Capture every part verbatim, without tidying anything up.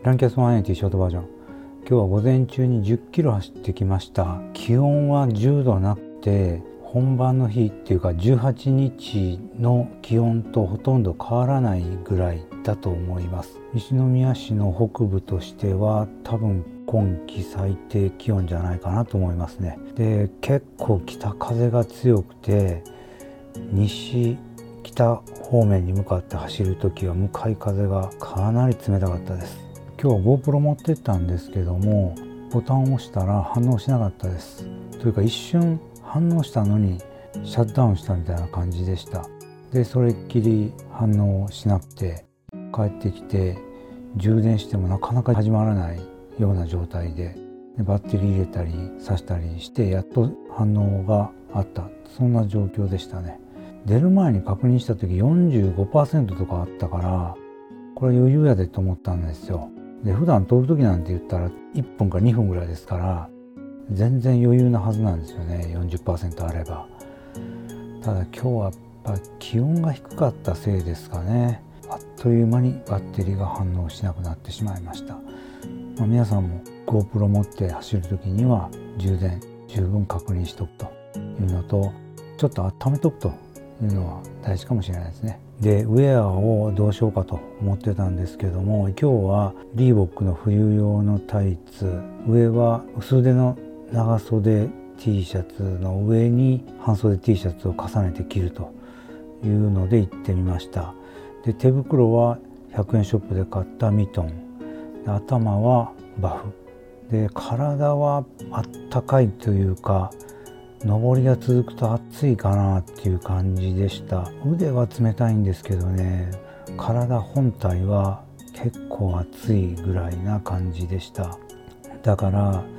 ランキャスワンエイティショートバージョン。今日は午前中にじゅっキロ走ってきました。気温はじゅうどなくて、本番の日っていうかじゅうはちにちの気温とほとんど変わらないぐらいだと思います。西宮市の北部としては多分今季最低気温じゃないかなと思いますね。で、結構北風が強くて、西北方面に向かって走るときは向かい風がかなり冷たかったです。今日は GoPro 持ってったんですけども、ボタンを押したら反応しなかったです。というか一瞬反応したのにシャットダウンしたみたいな感じでした。で、それっきり反応しなくて、帰ってきて充電してもなかなか始まらないような状態で、でバッテリー入れたり挿したりしてやっと反応があった、そんな状況でしたね。出る前に確認した時 よんじゅうごパーセント とかあったから、これ余裕やでと思ったんですよ。で、普段撮る時なんて言ったらいっぷんかにふんぐらいですから、全然余裕なはずなんですよね。 よんじゅっパーセント あれば。ただ今日はやっぱ気温が低かったせいですかね。あっという間にバッテリーが反応しなくなってしまいました。まあ、皆さんも GoPro 持って走る時には充電十分確認しとくというのと、ちょっと温めとくというのは大事かもしれないですね。で、ウェアをどうしようかと思ってたんですけども、今日はリーボックの冬用のタイツ、上は薄手の長袖 T シャツの上に半袖 T シャツを重ねて着るというので行ってみました。で、手袋はひゃくえんショップで買ったミトン、で頭はバフで、体はあったかいというか、上りが続くと暑いかなっていう感じでした。腕は冷たいんですけどね、体本体は結構暑いぐらいな感じでした。だから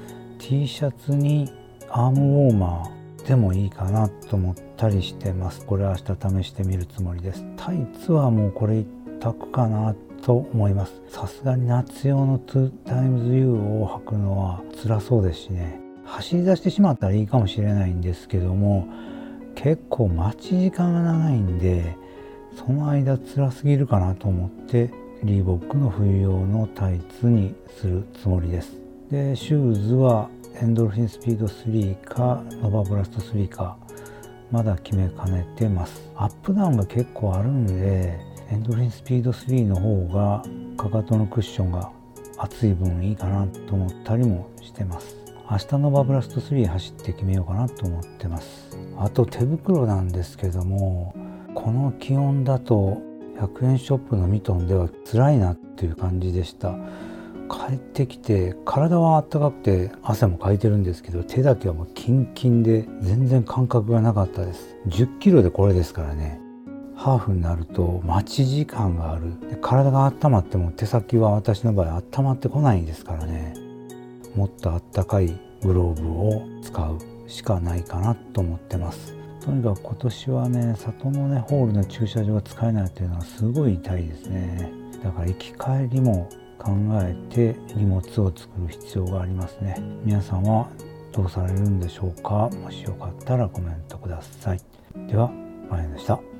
T シャツにアームウォーマーでもいいかなと思ったりしてます。これ明日試してみるつもりです。タイツはもうこれ一択かなと思います。さすがに夏用の ツータイムズユー を履くのは辛そうですしね。走り出してしまったらいいかもしれないんですけども、結構待ち時間が長いんで、その間辛すぎるかなと思ってリーボックの冬用のタイツにするつもりです。で、シューズはエンドルフィンスピードスリーかノバブラストスリーかまだ決めかねてます。アップダウンが結構あるんで、エンドルフィンスピードスリーの方がかかとのクッションが厚い分いいかなと思ったりもしてます。明日のバブラストスリー走って決めようかなと思ってます。あと手袋なんですけども、この気温だとひゃくえんショップのミトンでは辛いなっていう感じでした。帰ってきて体は暖かくて汗もかいてるんですけど、手だけはもうキンキンで全然感覚がなかったです。じゅっキロでこれですからね。ハーフになると待ち時間がある。で、体が温まっても手先は私の場合温まってこないですからね。もっとあったかいグローブを使うしかないかなと思ってます。とにかく今年はね、里のねホールの駐車場が使えないというのはすごい痛いですね。だから行き帰りも考えて荷物を作る必要がありますね。皆さんはどうされるんでしょうか。もしよかったらコメントください。では、まやでした。